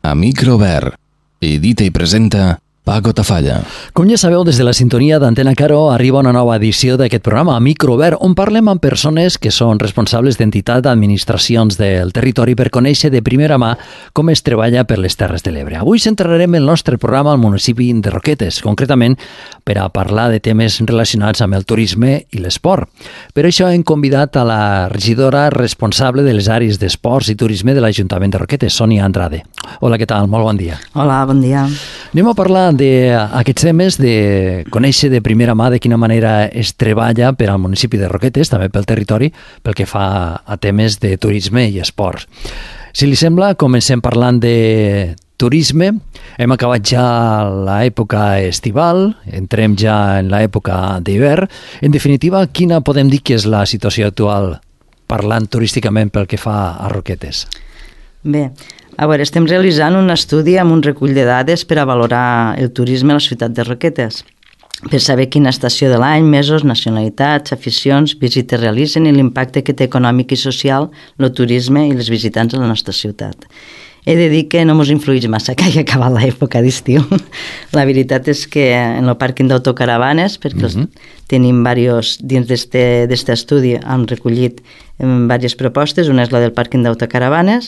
A micro obert. Edita i presenta Paco Tafalla. Com ja sabeu, des de la sintonia d'Antena Caro arriba una nova edició d'aquest programa, Micro Obert, on parlem amb persones que són responsables d'entitats d'administracions del territori per conèixer de primera mà com es treballa per les Terres de l'Ebre. Avui centrarem el nostre programa al municipi de Roquetes, concretament per a parlar de temes relacionats amb el turisme i l'esport. Per això hem convidat a la regidora responsable de les àrees d'esports i turisme de l'Ajuntament de Roquetes, Sònia Andrade. Hola, què tal? Molt bon dia. Hola, bon dia. Anem a parlar d'aquests temes, de conèixer de primera mà de quina manera es treballa per al municipi de Roquetes, també pel territori, pel que fa a temes de turisme i esports. Si li sembla, comencem parlant de turisme. Hem acabat ja l'època estival, entrem ja en l'època d'hivern. En definitiva, quina podem dir que és la situació actual parlant turísticament pel que fa a Roquetes? Bé, a veure, estem realitzant un estudi amb un recull de dades per a valorar el turisme a la ciutat de Roquetes, per saber quina estació de l'any, mesos, nacionalitats, aficions, visites realitzen i l'impacte que té econòmic i social el turisme i els visitants a la nostra ciutat. He de dir que no ens influïx massa que hagi acabat l'època d'estiu. La veritat és que en el pàrquing d'autocaravanes, perquè tenim diversos, dins d'este estudi han recollit diverses propostes, una és la del pàrquing d'autocaravanes,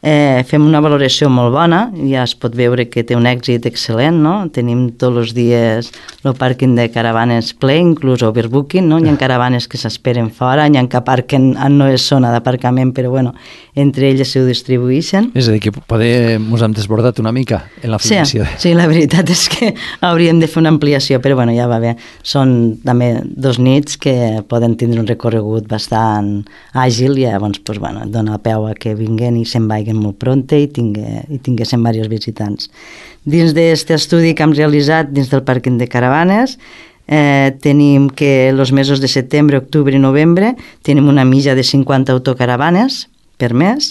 fem una valoració molt bona, ja es pot veure que té un èxit excel·lent, no? Tenim tots els dies el pàrquing de caravanes ple, inclús overbooking, no? Hi ha caravanes que s'esperen fora, hi ha que aparquen en no és zona d'aparcament, però bueno, entre elles s'ho distribueixen. És a dir, que poder ens hem desbordat una mica en la formació. Sí, la veritat és que hauríem de fer una ampliació, però bueno, ja va bé. Són també 2 nits que poden tindre un recorregut bastant àgil i llavors dona peu a que vinguen i se'n vagin molt prompte i tinguessin diversos visitants. Dins d'aquest estudi que hem realitzat dins del pàrquing de caravanes, tenim que els mesos de setembre, octubre i novembre tenim una mitja de 50 autocaravanes per mes.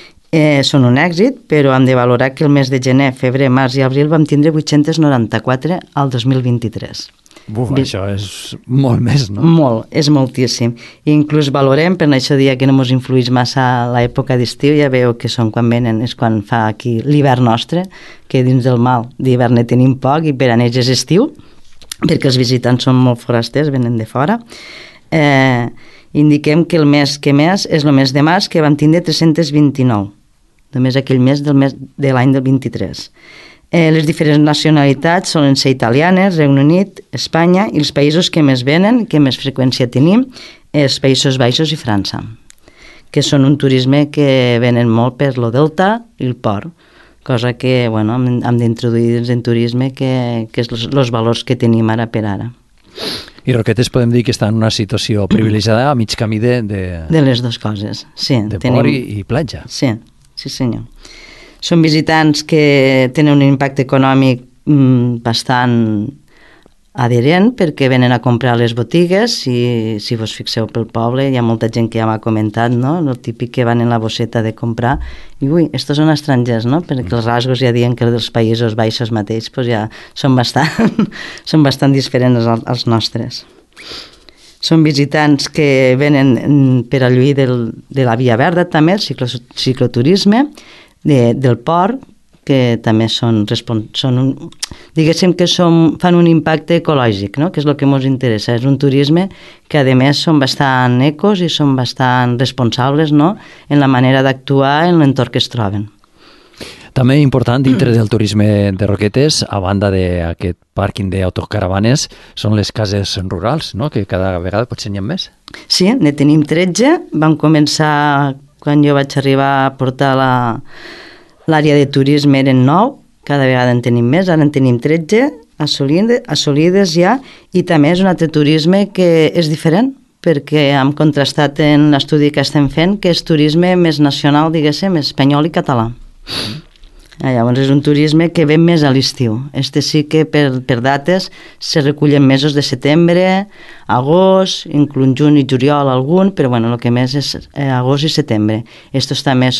Són un èxit, però hem de valorar que el mes de gener, febrer, març i abril vam tindre 894 al 2023. Això és molt més, no? Molt, és moltíssim. I inclús valorem, per això dia que no ens influïx massa l'època d'estiu, ja veieu que són quan venen, és quan fa aquí l'hivern nostre, que dins del mal d'hivern ne tenim poc i per a ells és estiu, perquè els visitants són molt forasters, venen de fora. Indiquem que el mes que més és el mes de març, que vam tindre 329, només aquell mes de l'any del 23. Les diferents nacionalitats solen ser italianes, Regne Unit, Espanya, i els països que més venen, que més freqüència tenim, els Països Baixos i França, que són un turisme que venen molt per lo delta i el port, cosa que hem d'introduir dins del turisme, que és els valors que tenim ara per ara. I Roquetes podem dir que està en una situació privilegiada a mig camí de les dues coses, sí. De port i platja. Sí, senyor. Són visitants que tenen un impacte econòmic bastant adherent perquè venen a comprar a les botigues i si vos fixeu pel poble hi ha molta gent que ja m'ha comentat, no? El típic que van en la bosseta de comprar i estos són estrangers, no? Perquè els rasgos ja diuen que els dels Països Baixos mateix ja són bastant diferents als nostres. Són visitants que venen per a lluir de la Via Verda també, el cicloturisme, del port, que també diguéssim que fan un impacte ecològic, no? Que és el que ens interessa. És un turisme que, a més, són bastant ecos i són bastant responsables, no? En la manera d'actuar en l'entorn que es troben. També important dintre del turisme de Roquetes, a banda d'aquest pàrquing d'autocaravanes, són les cases rurals, no? Que cada vegada potser n'hi ha més. Sí, ne tenim 13. Vam començar, quan jo vaig arribar a portar l'àrea de turisme, eren 9, cada vegada en tenim més, ara en tenim 13 assolides ja, i també és un altre turisme que és diferent, perquè hem contrastat en l'estudi que estem fent que és turisme més nacional, diguéssim, espanyol i català. Llavors és un turisme que ve més a l'estiu. Este sí que per dates se recullen mesos de setembre, agost, inclús juny i juliol algun, però el que més és agost i setembre. Estos també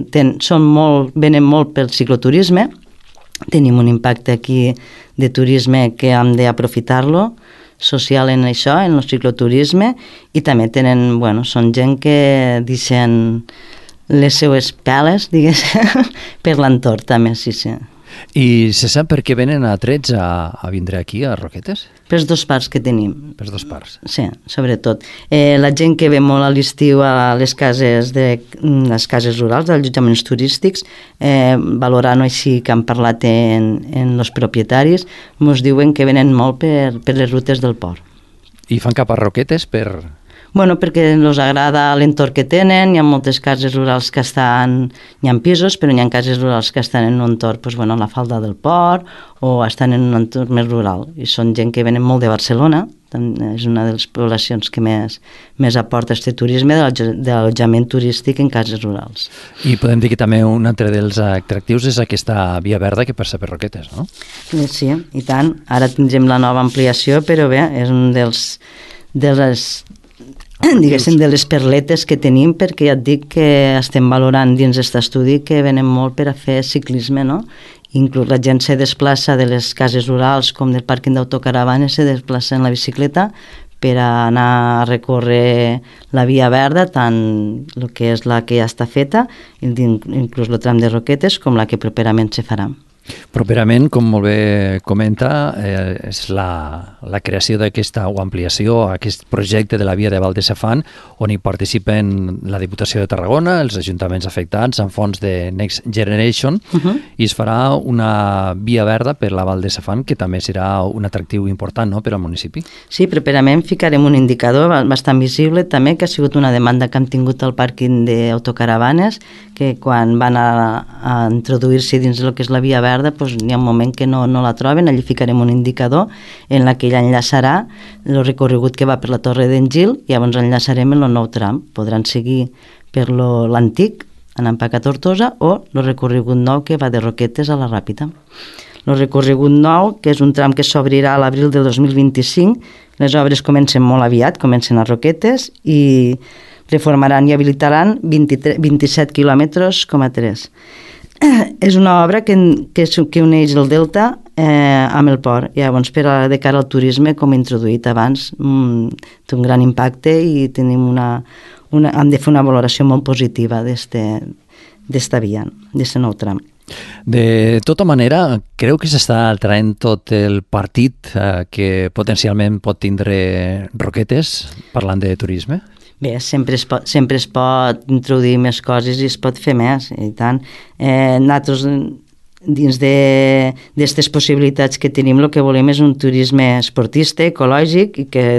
venen molt pel cicloturisme. Tenim un impacte aquí de turisme que hem d'aprofitar-lo, social en això, en el cicloturisme, i també són gent que deixen les seues peles, digués, per l'entorn també, sí. I se sap per què venen atrets a vindre aquí, a Roquetes? Pels dos parcs que tenim. Per dos parcs. Sí, sobretot. La gent que ve molt a l'estiu a les cases rurals, als allotjaments turístics, valorant així que han parlat en els propietaris, ens diuen que venen molt per les rutes del port. I fan cap a Roquetes per... Bueno, perquè els agrada l'entorn que tenen, hi ha moltes cases rurals que hi ha pisos, però hi ha cases rurals que estan en un entorn, doncs, bueno, a la falda del port, o estan en un entorn més rural, i són gent que venen molt de Barcelona, és una de les poblacions que més aporta aquest turisme d'allotjament turístic en cases rurals. I podem dir que també un altre dels atractius és aquesta via verda que passa per Roquetes, no? Sí, i tant. Ara tindrem la nova ampliació, però bé, és un diguéssim, de les perletes que tenim, perquè ja et dic que estem valorant dins d'aquest estudi que venen molt per a fer ciclisme, no? Inclús la gent se desplaça de les cases rurals com del pàrquing d'autocaravanes, se desplaça en la bicicleta per a anar a recórrer la via verda, tant el que és la que ja està feta, inclús el tram de Roquetes, com la que properament se farà. Properament, com molt bé comenta, és la creació d'aquesta o ampliació, aquest projecte de la via de Val de Safant, on hi participen la Diputació de Tarragona, els ajuntaments afectats amb fons de Next Generation, i es farà una via verda per la Val de Safant, que també serà un atractiu important, no?, per al municipi. Sí, properament ficarem un indicador bastant visible també, que ha sigut una demanda que hem tingut al pàrquing d'autocaravanes, que quan van a introduir-se dins el que és la via verda, doncs hi ha un moment que no la troben, allí ficarem un indicador en la que ella enllaçarà el recorregut que va per la Torre d'en Gil, i llavors enllaçarem en el nou tram. Podran seguir per l'antic, anant cap a Tortosa, o el recorregut nou que va de Roquetes a la Ràpita. El recorregut nou, que és un tram que s'obrirà a l'abril del 2025, les obres comencen molt aviat, comencen a Roquetes, i reformaran i habilitaran 27 quilòmetres, 3. És una obra que uneix el delta amb el port. Llavors, de cara al turisme, com he introduït abans, té un gran impacte i hem de fer una valoració molt positiva d'esta via, d'aquest nou tram. De tota manera, creu que s'està traient tot el partit que potencialment pot tindre Roquetes, parlant de turisme? Bé, sempre es pot introduir més coses i es pot fer més, i tant. Nosaltres, dins d'aquestes possibilitats que tenim, el que volem és un turisme esportista, ecològic, i que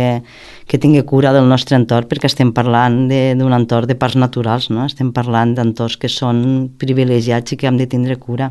tingui cura del nostre entorn, perquè estem parlant d'un entorn de parcs naturals, no? Estem parlant d'entorns que són privilegiats i que hem de tindre cura.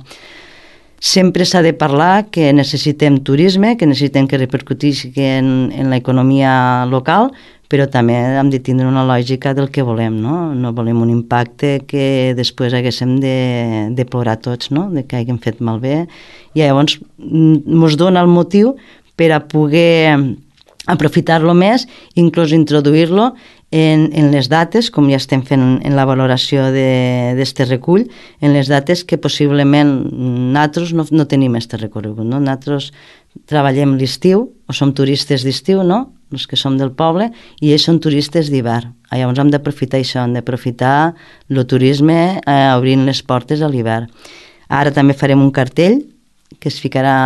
Sempre s'ha de parlar que necessitem turisme, que necessitem que repercutissi en l'economia local, però també hem de tindre una lògica del que volem, no? No volem un impacte que després haguéssim de plorar tots, no? De que haguem fet malbé. I llavors ens dona el motiu per a poder aprofitar-lo més, inclús introduir-lo en les dates, com ja estem fent en la valoració d'aquest recull, en les dates que possiblement nosaltres no tenim aquest recorregut, no? Nosaltres treballem l'estiu, o som turistes d'estiu, no?, els que som del poble, i ells són turistes d'hivern. Llavors hem d'aprofitar això, hem d'aprofitar el turisme obrint les portes a l'hivern. Ara també farem un cartell que es ficarà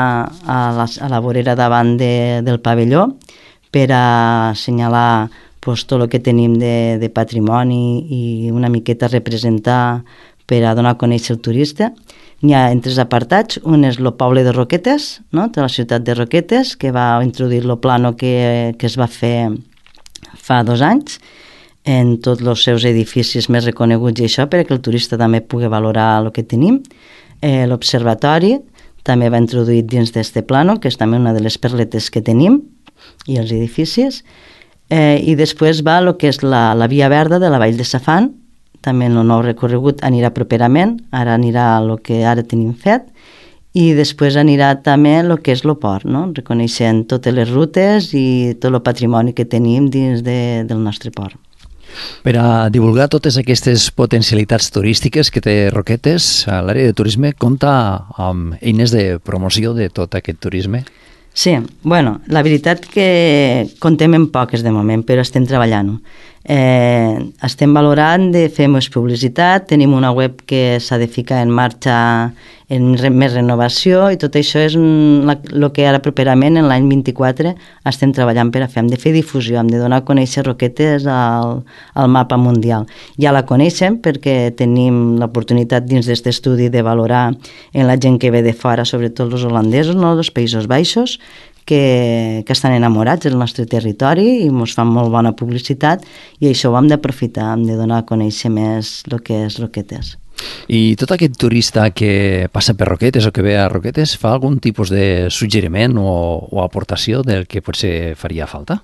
a la vorera davant del pavelló per a assenyalar tot el que tenim de patrimoni i una miqueta representar per a donar a conèixer el turista. N'hi ha en 3 apartats. Un és el poble de Roquetes, no?, de la ciutat de Roquetes, que va introduir el plano que es va fer fa 2 anys en tots els seus edificis més reconeguts i això, perquè el turista també pugui valorar el que tenim. L'observatori també va introduir dins d'aquest plano, que és també una de les perletes que tenim, i els edificis. I després va el que és la via verda de la Vall de Safant, també el nou recorregut anirà properament, ara anirà el que ara tenim fet, i després anirà també el que és el port, no?, reconeixent totes les rutes i tot el patrimoni que tenim dins del nostre port. Per a divulgar totes aquestes potencialitats turístiques que té Roquetes, l'àrea de turisme compta amb eines de promoció de tot aquest turisme? Sí, bueno, la veritat que contem en poques de moment, però estem treballant-ho. Estem valorant de fer més publicitat, tenim una web que s'ha de ficar en marxa en més renovació i tot això és el que ara properament en l'any 24 estem treballant per a fer. Hem de fer difusió, hem de donar a conèixer Roquetes al mapa mundial. Ja la coneixem perquè tenim l'oportunitat dins d'aquest estudi de valorar en la gent que ve de fora, sobretot els holandesos, no? Els Països Baixos, que estan enamorats del nostre territori i ens fan molt bona publicitat i això ho hem d'aprofitar, hem de donar a conèixer més el que és Roquetes. I tot aquest turista que passa per Roquetes o que ve a Roquetes fa algun tipus de suggeriment o aportació del que potser faria falta?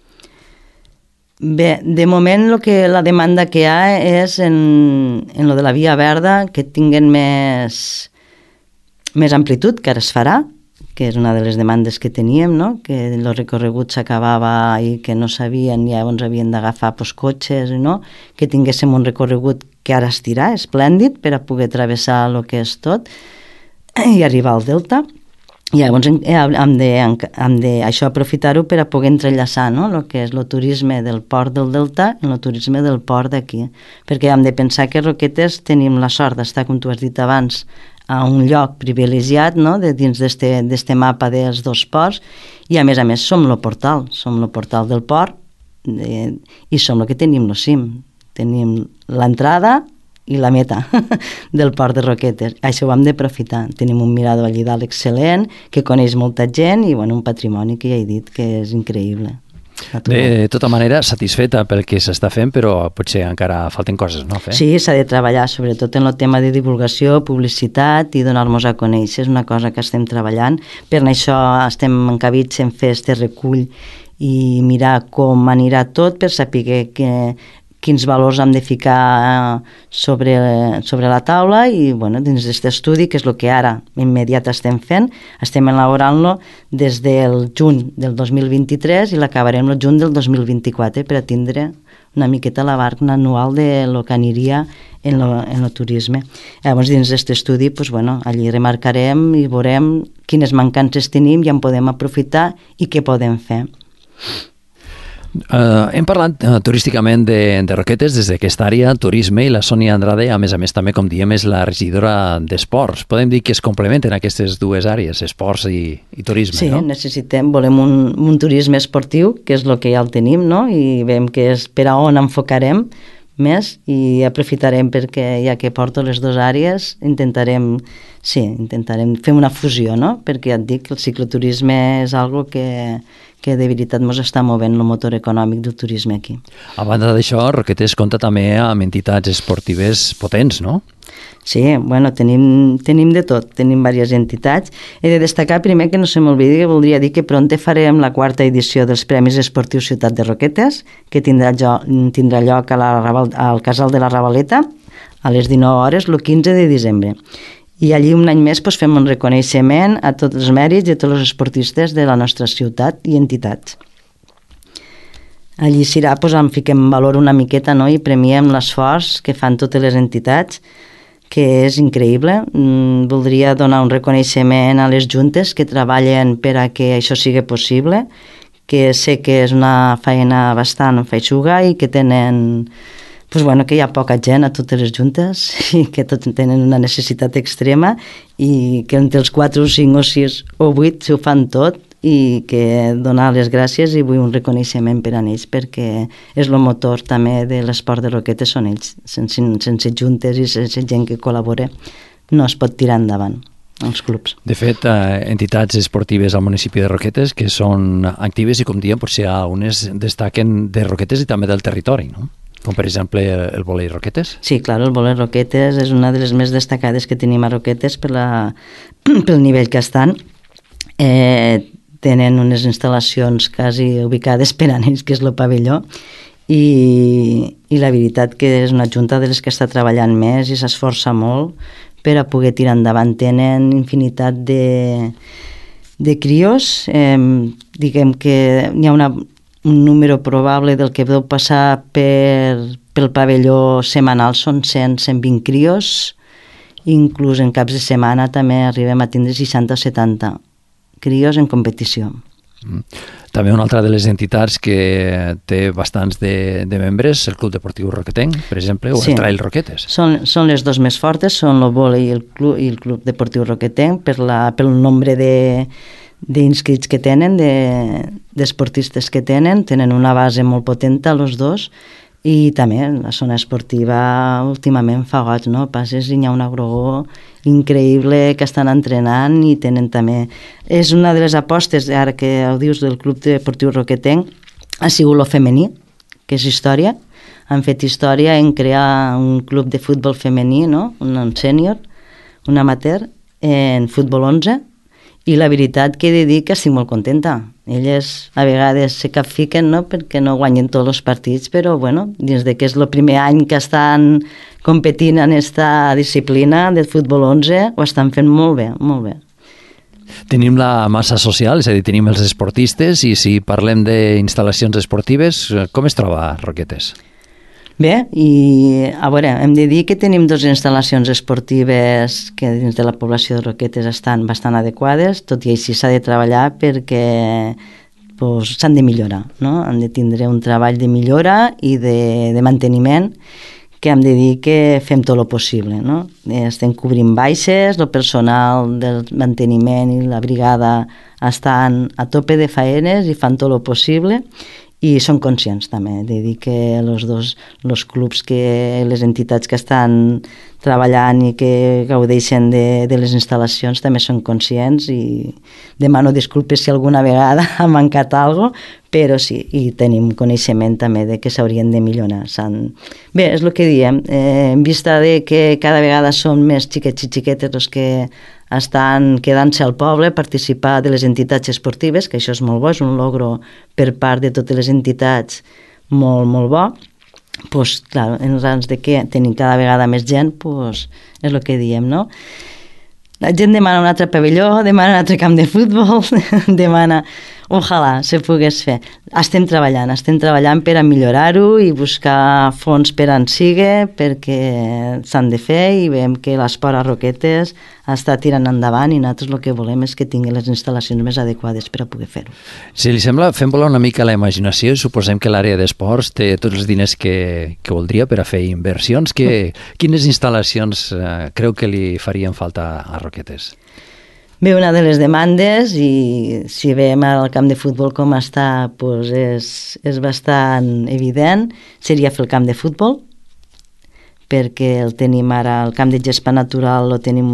Bé, de moment la demanda que hi ha és en lo de la Via Verda, que tinguen més amplitud, que ara es farà, que és una de les demandes que teníem, no? Que el recorregut s'acabava i que no sabien, llavors havien d'agafar cotxes, no? Que tinguéssim un recorregut que ara estirà, esplèndid, per a poder travessar el que és tot i arribar al Delta. I llavors hem de això aprofitar-ho per a poder entrellaçar, no? El que és el turisme del port del Delta i el turisme del port d'aquí. Perquè hem de pensar que a Roquetes tenim la sort d'estar, com tu has dit abans, a un lloc privilegiat, no? Dins d'este mapa dels dos ports, i a més som el portal del port i som el que tenim el cim. Tenim l'entrada i la meta del port de Roquetes. Això ho hem d'aprofitar. Tenim un mirador allí dalt excel·lent, que coneix molta gent i un patrimoni que ja he dit que és increïble. De tota manera, satisfeta pel que s'està fent, però potser encara falten coses, no? Sí, s'ha de treballar, sobretot en el tema de divulgació, publicitat i donar-nos a conèixer. És una cosa que estem treballant. Per això estem encabits en fer este recull i mirar com anirà tot per saber quins valors hem de ficar sobre la taula i dins d'aquest estudi, que és el que ara immediat estem fent, estem elaborant-lo des del juny del 2023 i l'acabarem el juny del 2024 per a tindre una miqueta la barca anual de lo que aniria en el turisme. Llavors, dins d'aquest estudi, allí remarcarem i veurem quines mancances tenim i en podem aprofitar i què podem fer. Hem parlat turísticament de Roquetes des d'aquesta àrea, turisme, i la Sònia Andrade, a més també, com diem, és la regidora d'Esports. Podem dir que es complementen aquestes dues àrees, esports i turisme, sí, no? Sí, volem un turisme esportiu, que és el que ja el tenim, no? I veiem que és per a on enfocarem més i aprofitarem perquè ja que porto les dues àrees intentarem fer una fusió, no? Perquè ja et dic que el cicloturisme és algo que de veritat ens està movent el motor econòmic del turisme aquí. A banda d'això, Roquetes compta també amb entitats esportives potents, no? Sí, tenim de tot, tenim diverses entitats. He de destacar primer que no se m'oblidi que voldria dir que pronte farem la 4ª edició dels Premis Esportius Ciutat de Roquetes, que tindrà lloc al Casal de la Ravaleta a les 19 hores el 15 de desembre. I allí un any més fem un reconeixement a tots els mèrits i a tots els esportistes de la nostra ciutat i entitats. Allí serà, en fiquem en valor una miqueta, no? I premiem l'esforç que fan totes les entitats, que és increïble. Voldria donar un reconeixement a les juntes que treballen per a que això sigui possible, que sé que és una feina bastant feixuga i que tenen... que hi ha poca gent a totes les juntes i que tots tenen una necessitat extrema i que entre els 4 o 5 o 6 o 8 s'ho fan tot i que donar les gràcies i vull un reconeixement per a ells perquè és el motor també de l'esport de Roquetes, són ells. Sense juntes i sense gent que col·labora no es pot tirar endavant els clubs. De fet, entitats esportives al municipi de Roquetes que són actives i, com diem, potser algunes destaquen de Roquetes i també del territori, no? Com per exemple el vòlei Roquetes? Sí, clar, el vòlei Roquetes és una de les més destacades que tenim a Roquetes pel nivell que estan. Tenen unes instal·lacions quasi ubicades per a ells, que és el pavelló, i la veritat que és una junta de les que està treballant més i s'esforça molt per a poder tirar endavant. Tenen infinitat de crios, diguem que hi ha un número probable del que deu passar pel pavelló setmanal són 100-120 crios, inclús en caps de setmana també arribem a tindre 60 o 70 crios en competició. També una altra de les entitats que té bastants de membres, el Club Deportiu Roquetenc, per exemple, o el Trail Roquetes. Són les dos més fortes, són el vòlei i el Club Deportiu Roquetenc, pel nombre d'inscrits que tenen, d'esportistes que tenen una base molt potenta els dos, i també la zona esportiva últimament fa goig, no? Passes i hi ha un agrogó increïble que estan entrenant i tenen també... És una de les apostes, ara que ho dius, del Club Deportiu Roquetenc, ha sigut lo femení, que és història. Han fet història en crear un club de futbol femení, no? Un sènior, un amateur, en futbol 11, i la veritat que he de dir que estic molt contenta. Elles a vegades se capfiquen, no?, perquè no guanyen tots els partits, però bueno, dins de que és el primer any que estan competint en aquesta disciplina del futbol 11, ho estan fent molt bé, molt bé. Tenim la massa social, és a dir, tenim els esportistes, i si parlem d'instal·lacions esportives, com es troba Roquetes? Bé, i a veure, hem de dir que tenim dues instal·lacions esportives que dins de la població de Roquetes estan bastant adequades, tot i així s'ha de treballar perquè s'han de millorar, no? Han de tindre un treball de millora i de manteniment, que hem de dir que fem tot el possible, no? Estem cobrint baixes, el personal del manteniment i la brigada estan a tope de faenes i fan tot el possible, i són conscients també de dir que els clubs, les entitats que estan treballant i que gaudeixen de les instal·lacions també són conscients, i demano disculpes si alguna vegada ha mancat alguna cosa, però sí, i tenim coneixement també de que s'haurien de millorar. Bé, és el que diem, en vista de que cada vegada són més xiquets i xiquetes els que estan quedant-se al poble, participar de les entitats esportives, que això és molt bo, és un logro per part de totes les entitats molt, molt bo. Doncs, clar, en els anys de que tenim cada vegada més gent, doncs és el que diem, no? La gent demana un altre pavelló, demana un altre camp de futbol, demana... Ojalà se pogués fer. Estem treballant per a millorar-ho i buscar fons per on sigui, perquè s'han de fer, i veiem que l'esport a Roquetes està tirant endavant, i nosaltres el que volem és que tingui les instal·lacions més adequades per a poder fer-ho. Si li sembla, fem volar una mica la imaginació, i suposem que l'àrea d'esports té tots els diners que voldria per a fer inversions. Quines instal·lacions creu que li farien falta a Roquetes? Bé, una de les demandes, i si veiem el camp de futbol com està, doncs és bastant evident, seria fer el camp de futbol, perquè el tenim ara, el camp de gespa natural,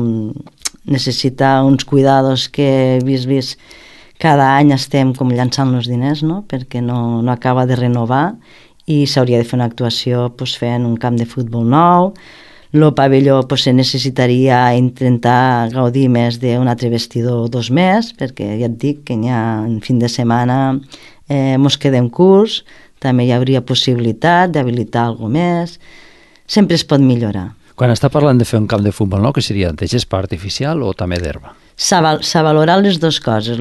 necessita uns cuidados que, vist, cada any estem com llançant els diners, no?, perquè no acaba de renovar, i s'hauria de fer una actuació fent un camp de futbol nou. El pavelló se necessitaria intentar gaudir més d'un altre vestidor 2 més, perquè ja et dic que en fin de setmana mos quedem curts, també hi hauria possibilitat d'habilitar alguna més, sempre es pot millorar. Quan està parlant de fer un camp de futbol nou, que seria de gespa artificial o també d'herba? S'ha valorat les dues coses,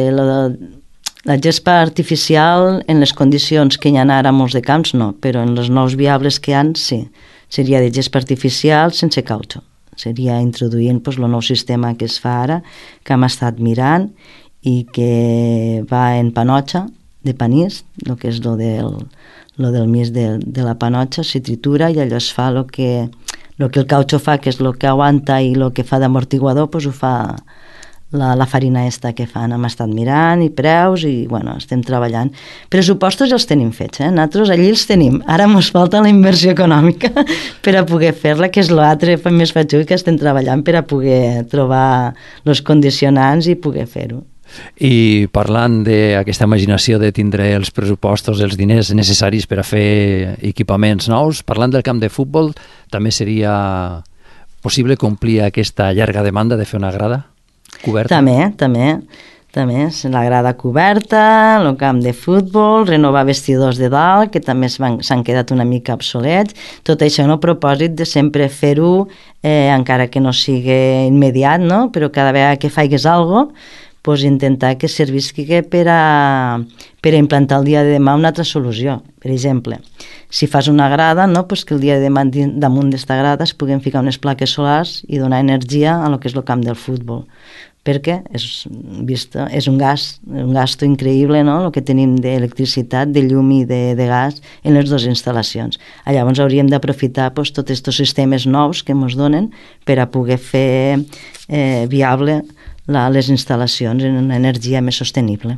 la gespa artificial en les condicions que hi ha ara a molts de camps no, però en les nous viables que hi ha sí. Seria de gespa artificial sense cautxo. Seria introduint el nou sistema que es fa ara, que hem estat mirant, i que va en panotxa de panís, el que és lo del mis de la panotxa, se tritura i allò es fa el que el cautxo fa, que és el que aguanta i el que fa d'amortiguador, doncs ho fa la farina esta que fan. Hem estat mirant i preus, i bueno, estem treballant. Pressupostos ja els tenim fets, nosaltres allí els tenim. Ara ens falta la inversió econòmica per a poder fer-la, que és l'altre més fatxuc, que estem treballant per a poder trobar els condicionants i poder fer-ho. I parlant d'aquesta imaginació de tindre els pressupostos, els diners necessaris per a fer equipaments nous, parlant del camp de futbol, també seria possible complir aquesta llarga demanda de fer una grada coberta? També, la grada coberta, el camp de futbol, renovar vestidors de dalt, que també s'han quedat una mica obsolets, tot això en el propòsit de sempre fer-ho, encara que no sigui immediat, no? Però cada vegada que faigues alguna cosa, intentar que servisqui per per implantar el dia de demà una altra solució. Per exemple, si fas una grada, no? Pues que el dia de demà damunt d'esta grada es puguen ficar unes plaques solars i donar energia a lo que és el camp del futbol, perquè és un gasto increïble, no? El que tenim d'electricitat, de llum i de gas en les dues instal·lacions. Llavors hauríem d'aprofitar tots aquests sistemes nous que ens donen per a poder fer viable les instal·lacions en una energia més sostenible.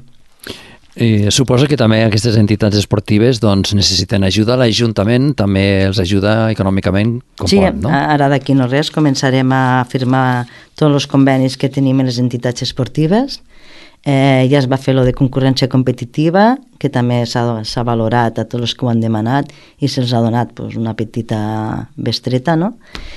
Suposo que també aquestes entitats esportives necessiten ajuda. L'Ajuntament també els ajuda econòmicament com pot, no? Sí, ara d'aquí no res començarem a firmar tots els convenis que tenim en les entitats esportives. Ja es va fer lo de concurrència competitiva, que també s'ha valorat a tots els que ho han demanat i se'ls ha donat una petita bestreta, no?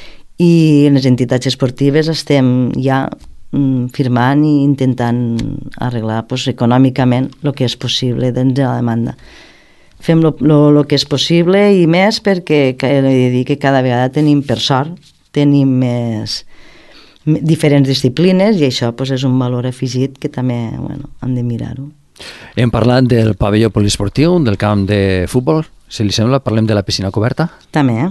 I en les entitats esportives estem ja firmant i intentant arreglar econòmicament el que és possible dins de la demanda. Fem el que és possible i més perquè he de dir que cada vegada tenim, per sort, tenim més diferents disciplines i això és un valor afegit que també hem de mirar-ho. Hem parlat del pavelló poliesportiu, del camp de futbol, si li sembla, parlem de la piscina coberta? També,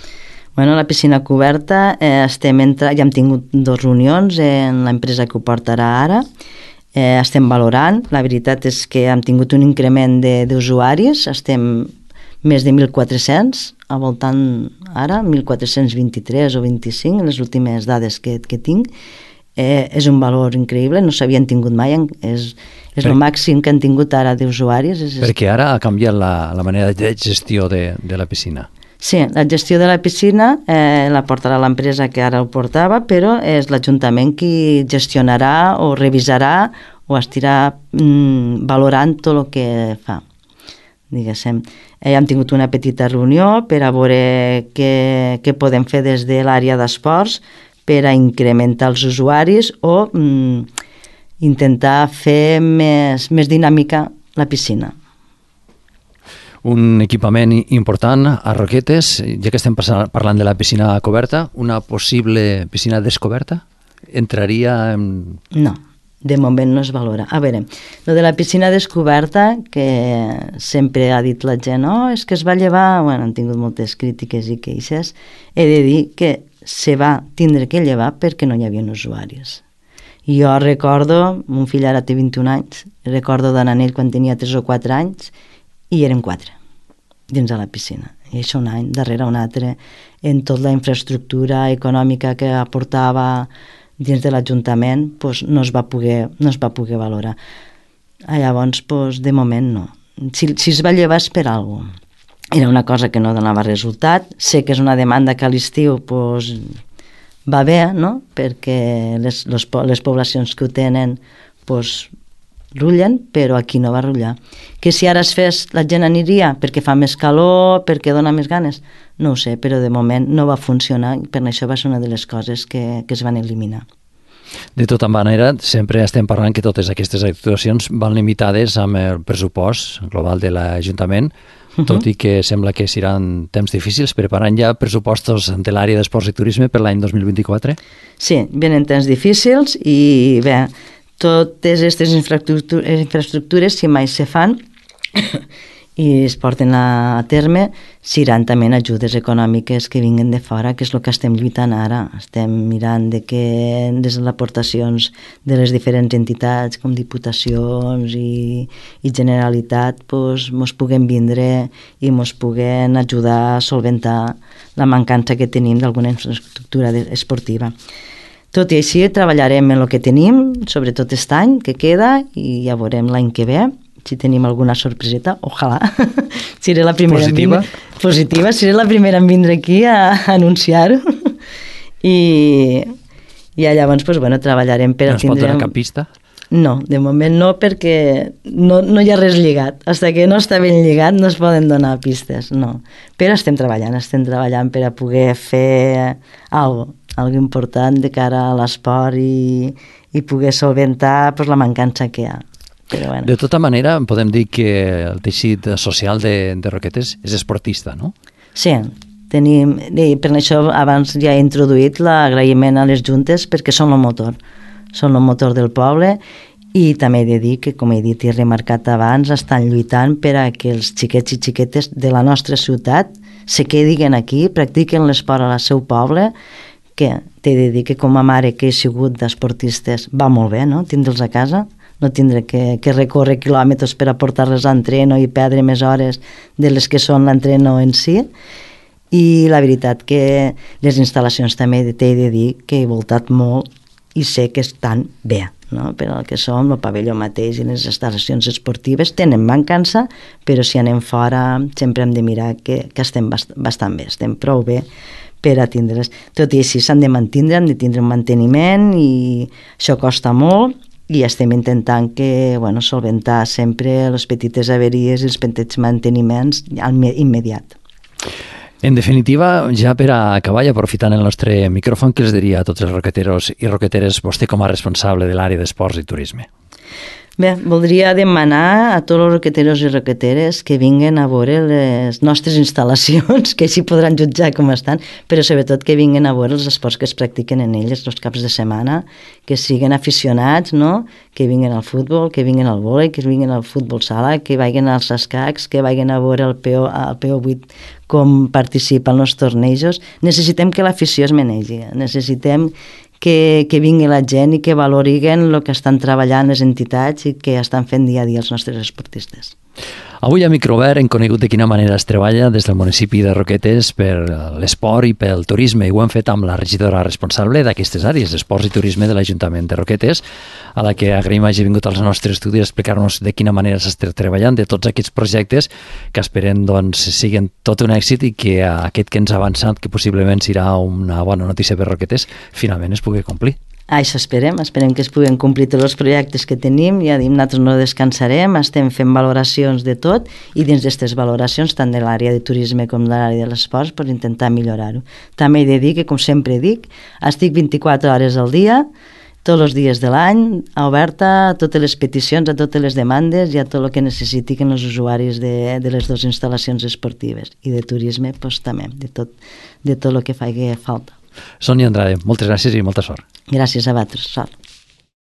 la piscina coberta, ja hem tingut 2 reunions en l'empresa que ho portarà ara, estem valorant, la veritat és que hem tingut un increment d'usuaris, estem més de 1.400, al voltant ara, 1.423 o 25, les últimes dades que tinc. És un valor increïble, no s'havien tingut mai, és el màxim que han tingut ara d'usuaris. Perquè ara ha canviat la manera de gestió de la piscina. Sí, la gestió de la piscina la portarà l'empresa que ara ho portava, però és l'Ajuntament qui gestionarà o revisarà o estirà valorant tot el que fa, diguéssim. Hem tingut una petita reunió per a veure què podem fer des de l'àrea d'esports per a incrementar els usuaris o intentar fer més dinàmica la piscina. Un equipament important a Roquetes, ja que estem parlant de la piscina coberta, una possible piscina descoberta entraria en... No, de moment no es valora. A veure, lo de la piscina descoberta, que sempre ha dit la gent, és que es va llevar, han tingut moltes crítiques i queixes, he de dir que se va tindre que llevar perquè no hi havia usuaris. Jo recordo, mon fill ara té 21 anys, recordo d'anar amb ell quan tenia 3 o 4 anys i érem 4 dins de la piscina. I això un any darrere un altre, en tota la infraestructura econòmica que aportava dins de l'Ajuntament, no es va poder valorar. Llavors, de moment no. Si es va llevar és per alguna cosa. Era una cosa que no donava resultat. Sé que és una demanda que a l'estiu va bé, no? Perquè les poblacions que ho tenen rullen, però aquí no va rullar. Que si ara es fes la gent aniria perquè fa més calor, perquè dona més ganes, no ho sé, però de moment no va funcionar i per això va ser una de les coses que es van eliminar. De tota manera, sempre estem parlant que totes aquestes actuacions van limitades amb el pressupost global de l'Ajuntament, tot i que sembla que seran temps difícils, preparant ja pressupostos de l'àrea d'esports i turisme per l'any 2024? Sí, venen temps difícils i bé, totes aquestes infraestructures, si mai se fan i es porten a terme, seran també ajudes econòmiques que vinguen de fora, que és el que estem lluitant ara. Estem mirant de que des de les aportacions de les diferents entitats, com diputacions i Generalitat, ens puguem vindre i ens puguen ajudar a solventar la mancança que tenim d'alguna infraestructura esportiva. Tot i així, treballarem en el que tenim, sobretot aquest any que queda, i ja veurem l'any que ve, si tenim alguna sorpreseta, ojalà. Seré la primera positiva, seré la primera en vindre aquí a anunciar-ho. I llavors, treballarem per a tindre... No es pot donar cap pista? No, de moment no, perquè no hi ha res lligat. Fins que no està ben lligat no es poden donar pistes, no. Però estem treballant per a poder fer alguna important de cara a l'esport i poder solventar la mancança que hi ha. Però bueno. De tota manera, podem dir que el teixit social de Roquetes és esportista, no? Sí, per això abans ja he introduït l'agraïment a les juntes perquè són el motor del poble I també he de dir que, com he dit i remarcat abans, estan lluitant per a que els xiquets i xiquetes de la nostra ciutat se quedin aquí, practiquen l'esport al seu poble, que t'he de dir que com a mare que he sigut d'esportistes va molt bé, no?, tindre'ls a casa, no tindre que recórrer quilòmetres per a portar-les a entreno i perdre més hores de les que són l'entreno en si. I la veritat que les instal·lacions també t'he de dir que he voltat molt i sé que estan bé, no? Per al que som, el pavelló mateix i les instal·lacions esportives tenen mancança, però si anem fora sempre hem de mirar que estem bastant bé, estem prou bé per a tindre's. Tot i així s'han de mantindre, han de tindre un manteniment i això costa molt, i estem intentant solventar sempre les petites averies i els petits manteniments immediat. En definitiva, ja per a acabar i aprofitant el nostre micròfon, què els diria a tots els roqueteros i roqueteres vostè com a responsable de l'àrea d'esports i turisme? Bé, voldria demanar a tots els roqueteros i roqueteres que vinguen a veure les nostres instal·lacions, que així podran jutjar com estan, però sobretot que vinguen a veure els esports que es practiquen en elles els caps de setmana, que siguin aficionats, no?, que vinguen al futbol, que vinguen al vòlei, que vinguen al futbol sala, que vagin als escacs, que vagin a veure el PO8 com participa en els tornejos. Necessitem que l'afició es manegi, necessitem que vingui la gent i que valoriguen el que estan treballant les entitats i que estan fent dia a dia els nostres esportistes. Avui a Microobert hem conegut de quina manera es treballa des del municipi de Roquetes per l'esport i pel turisme, i ho hem fet amb la regidora responsable d'aquestes àrees d'esports i turisme de l'Ajuntament de Roquetes, a la que agraïm hagi vingut als nostres estudis a explicar-nos de quina manera s'està treballant de tots aquests projectes que esperem siguin tot un èxit i que aquest que ens ha avançat, que possiblement serà una bona notícia per Roquetes, finalment es pugui complir. Això esperem que es puguen complir tots els projectes que tenim. Ja dic, nosaltres no descansarem, estem fent valoracions de tot i dins d'aquestes valoracions, tant de l'àrea de turisme com de l'àrea de l'esport, per intentar millorar-ho. També he de dir que, com sempre dic, estic 24 hores al dia, tots els dies de l'any, oberta a totes les peticions, a totes les demandes i a tot el que necessiten els usuaris de les dues instal·lacions esportives i de turisme, doncs, també, de tot el que faci falta. Sònia Andrade, moltes gràcies i molta sort. Gràcies a vosaltres, sort.